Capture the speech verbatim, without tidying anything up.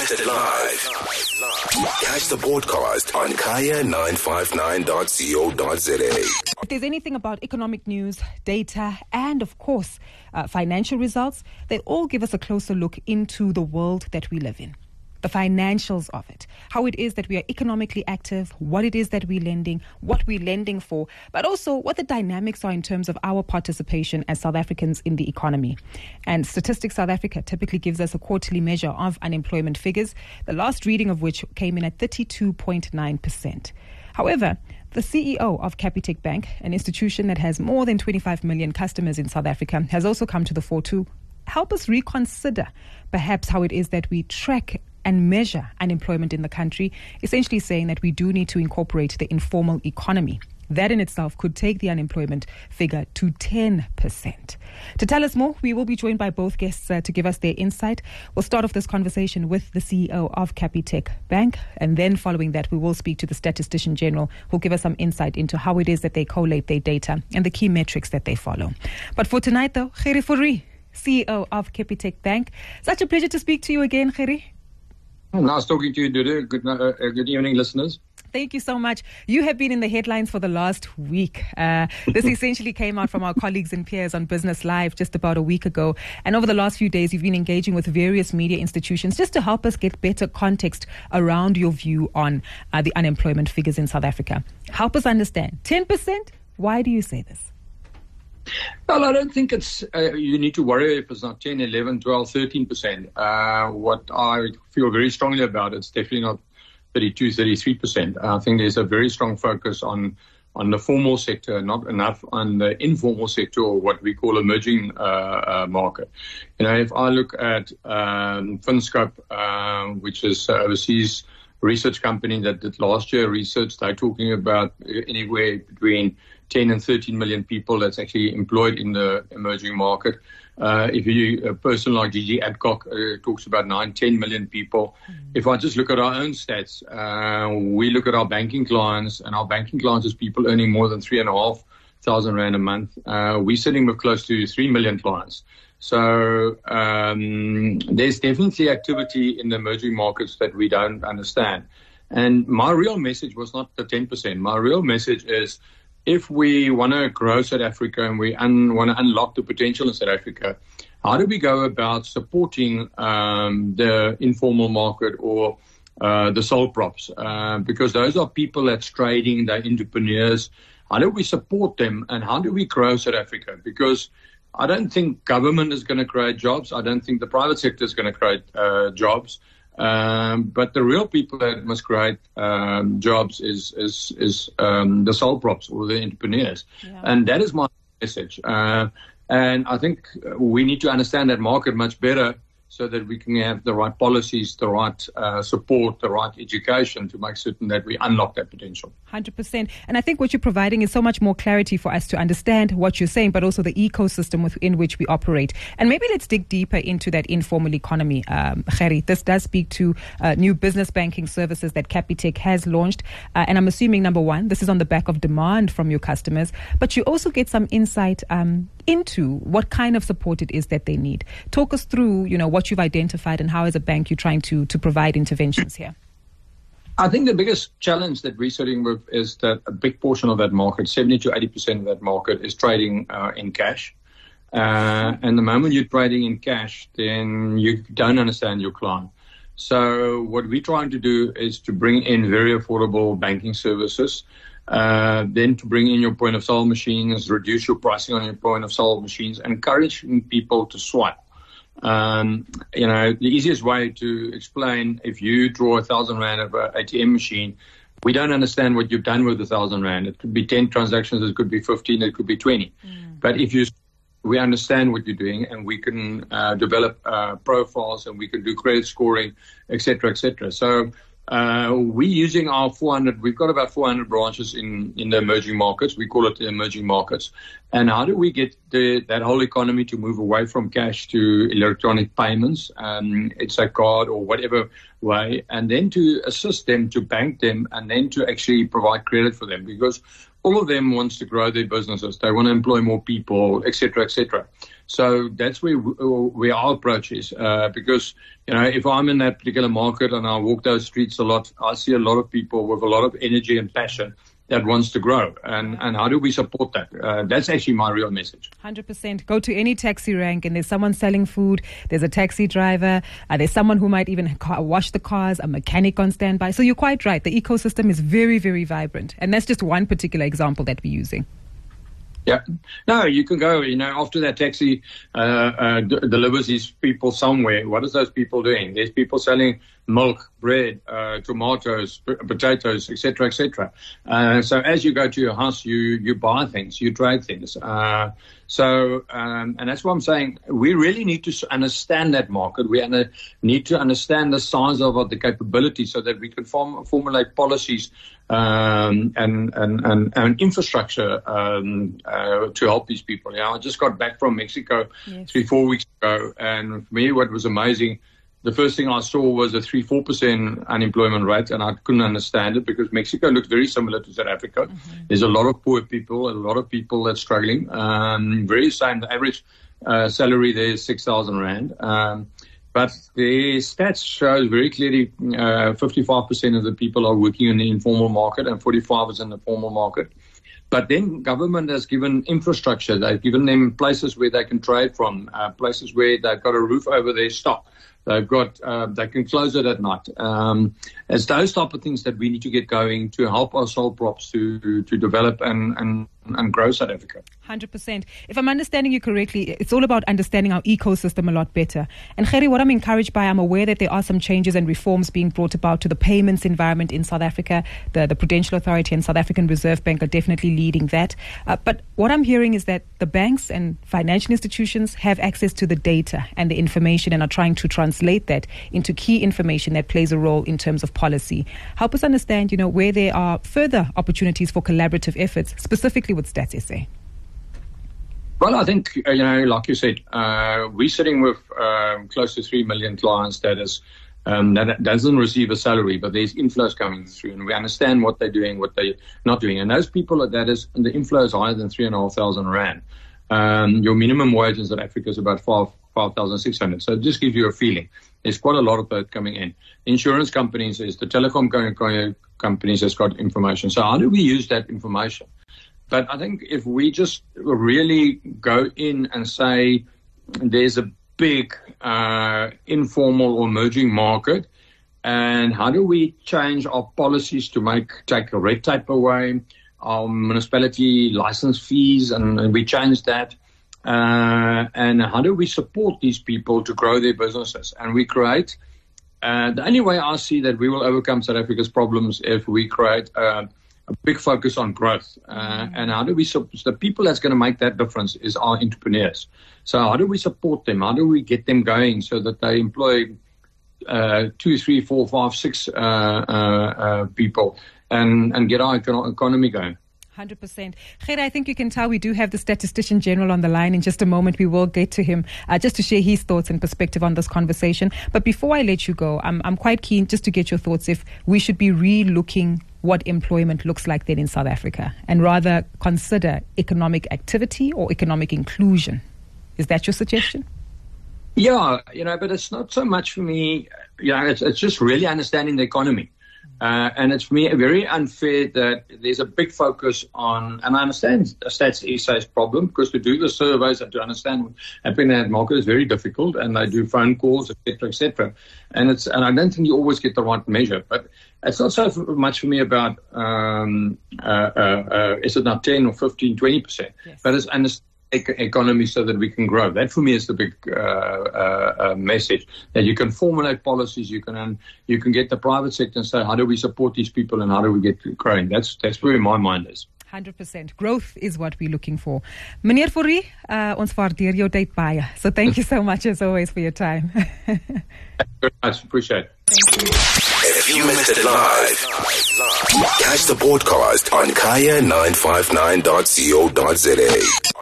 Broadcasted live. Catch the podcast on kaya nine five nine dot co dot za. If there's anything about economic news, data, and of course, uh, financial results, they all give us a closer look into the world that we live in. The financials of it, how it is that we are economically active, what it is that we're lending, what we're lending for, but also what the dynamics are in terms of our participation as South Africans in the economy. And Statistics South Africa typically gives us a quarterly measure of unemployment figures, the last reading of which came in at thirty-two point nine percent. However, the C E O of Capitec Bank, an institution that has more than twenty-five million customers in South Africa, has also come to the fore to help us reconsider perhaps how it is that we track and measure unemployment in the country, essentially saying that we do need to incorporate the informal economy. That in itself could take the unemployment figure to ten percent. To tell us more, we will be joined by both guests uh, to give us their insight. We'll start off this conversation with the C E O of Capitec Bank, and then following that, we will speak to the Statistician General, who'll give us some insight into how it is that they collate their data and the key metrics that they follow. But for tonight, though, Gerrie Fourie, C E O of Capitec Bank. Such a pleasure to speak to you again, Gerrie. Nice talking to you, Dudu. Good, uh, good evening, listeners. Thank you so much. You have been in the headlines for the last week. Uh, this essentially came out from our colleagues and peers on Business Live just about a week ago. And over the last few days, you've been engaging with various media institutions just to help us get better context around your view on uh, the unemployment figures in South Africa. Help us understand. ten percent? Why do you say this? Well, I don't think it's, uh, you need to worry if it's not ten, eleven, twelve, thirteen percent. Uh, what I feel very strongly about, it's definitely not thirty-two, thirty-three percent. I think there's a very strong focus on, on the formal sector, not enough on the informal sector, or what we call emerging uh, uh, market. You know, if I look at um, Finscope, uh, which is uh, overseas research company that did last year research, they're talking about anywhere between ten and thirteen million people that's actually employed in the emerging market. Uh, if you, a person like Gigi Adcock uh, talks about nine, ten million people. Mm-hmm. If I just look at our own stats, uh, we look at our banking clients, and our banking clients is people earning more than three and a half thousand rand a month. Uh, we're sitting with close to three million clients. So um, there's definitely activity in the emerging markets that we don't understand. And my real message was not the ten percent. My real message is, if we want to grow South Africa and we un- want to unlock the potential in South Africa, how do we go about supporting um, the informal market or uh, the sole props? Uh, because those are people that's trading, they're entrepreneurs. How do we support them, and how do we grow South Africa? Because I don't think government is going to create jobs. I don't think the private sector is going to create uh, jobs. Um, but the real people that must create um, jobs is is is um, the sole props or the entrepreneurs, yeah. And that is my message. Uh, and I think we need to understand that market much better, so that we can have the right policies, the right uh, support, the right education to make certain that we unlock that potential. one hundred percent. And I think what you're providing is so much more clarity for us to understand what you're saying, but also the ecosystem within which we operate. And maybe let's dig deeper into that informal economy, um, Gerrie. This does speak to uh, new business banking services that Capitec has launched. Uh, and I'm assuming, number one, this is on the back of demand from your customers, but you also get some insight um, into what kind of support it is that they need. Talk us through, you know, what you've identified and how as a bank you're trying to, to provide interventions here. I think the biggest challenge that we're sitting with is that a big portion of that market, seventy to eighty percent of that market, is trading uh, in cash. Uh, and the moment you're trading in cash, then you don't understand your client. So what we're trying to do is to bring in very affordable banking services, uh, then to bring in your point of sale machines, reduce your pricing on your point of sale machines, encouraging people to swipe. Um, you know, the easiest way to explain, if you draw a thousand rand of an A T M machine, we don't understand what you've done with the thousand rand. It could be ten transactions, it could be fifteen, it could be twenty. Mm. But if you, we understand what you're doing, and we can uh, develop uh, profiles, and we can do credit scoring, et cetera, et cetera. So uh, we're using our four hundred, we've got about four hundred branches in, in the emerging markets. We call it the emerging markets. And how do we get the, that whole economy to move away from cash to electronic payments? Um, it's a card or whatever way, and then to assist them, to bank them, and then to actually provide credit for them, because all of them wants to grow their businesses. They want to employ more people, et cetera, et cetera. So that's where, where our approach is, uh, because, you know, if I'm in that particular market and I walk those streets a lot, I see a lot of people with a lot of energy and passion that wants to grow. And, and how do we support that? Uh, that's actually my real message. one hundred percent. Go to any taxi rank and there's someone selling food, there's a taxi driver, uh, there's someone who might even car- wash the cars, a mechanic on standby. So you're quite right. The ecosystem is very, very vibrant. And that's just one particular example that we're using. Yeah. No, you can go, you know, after that taxi uh, uh, d- delivers these people somewhere, what is those people doing? There's people selling milk, bread, uh, tomatoes, p- potatoes, et cetera, et cetera. Uh, so as you go to your house, you, you buy things, you trade things. Uh, so, um, and that's what I'm saying. We really need to understand that market. We need to understand the size of the capability so that we can form, formulate policies um, and, and, and, and infrastructure um, uh, to help these people. Yeah, I just got back from Mexico yes. three, four weeks ago. And for me, what was amazing, the first thing I saw was a three, four percent unemployment rate, and I couldn't understand it because Mexico looks very similar to South Africa. Mm-hmm. There's a lot of poor people, a lot of people that's struggling. Um, very same, the average uh, salary there is six thousand rand. Um, but the stats shows very clearly uh, fifty-five percent of the people are working in the informal market and forty-five percent in the formal market. But then government has given infrastructure. They've given them places where they can trade from, uh, places where they've got a roof over their stock. They've got, uh, they can close it at night. Um, it's those type of things that we need to get going to help our sole props to, to develop and, and, and grow South Africa. one hundred percent. If I'm understanding you correctly, it's all about understanding our ecosystem a lot better. And Gerrie, what I'm encouraged by, I'm aware that there are some changes and reforms being brought about to the payments environment in South Africa. The, the Prudential Authority and South African Reserve Bank are definitely leading that. Uh, but what I'm hearing is that the banks and financial institutions have access to the data and the information and are trying to translate that into key information that plays a role in terms of policy. Help us understand, you know, where there are further opportunities for collaborative efforts, specifically with Stats S A. Well, I think, uh, you know, like you said, uh, we're sitting with um, close to three million clients that is um, that doesn't receive a salary, but there's inflows coming through, and we understand what they're doing, what they're not doing. And those people, that is, the inflow is higher than three and a half thousand rand. Um, your minimum wage in South Africa is about five five thousand six hundred. So it just gives you a feeling. There's quite a lot of that coming in. Insurance companies, is the telecom companies has got information. So how do we use that information? But I think if we just really go in and say there's a big uh, informal or emerging market, and how do we change our policies to make take a red tape away, our municipality license fees, and, and we change that. Uh, and how do we support these people to grow their businesses? And we create, uh, the only way I see that we will overcome South Africa's problems if we create uh, a big focus on growth. Uh, mm-hmm. And how do we support the people that's going to make that difference is our entrepreneurs. So how do we support them? How do we get them going so that they employ uh, two, three, four, five, six uh, uh, uh, people and, and get our economy going? one hundred percent. Gerrie, I think you can tell we do have the Statistician General on the line. In just a moment, we will get to him uh, just to share his thoughts and perspective on this conversation. But before I let you go, I'm, I'm quite keen just to get your thoughts if we should be re-looking what employment looks like then in South Africa and rather consider economic activity or economic inclusion. Is that your suggestion? Yeah, you know, but it's not so much for me, you know, it's, it's just really understanding the economy. Uh, and it's for me very unfair that there's a big focus on, and I understand Stats S A's problem, because to do the surveys and to understand what's happening in that market is very difficult, and they do phone calls, et cetera, et cetera. And it's, and I don't think you always get the right measure, but it's not so much for me about, um, uh, uh, uh, is it now ten or fifteen, twenty percent, yes. But it's understanding economy so that we can grow. That for me is the big uh, uh, uh, message, that you can formulate policies, you can um, you can get the private sector and say, how do we support these people and how do we get growing? That's that's where my mind is. one hundred percent. Growth is what we're looking for. Meneer Fourie, uh, ons waardeer jou tyd baie. So thank you so much as always for your time. Thank you very much. Appreciate it. Thank you. If you missed it live, catch the podcast on kaya nine five nine dot co dot za.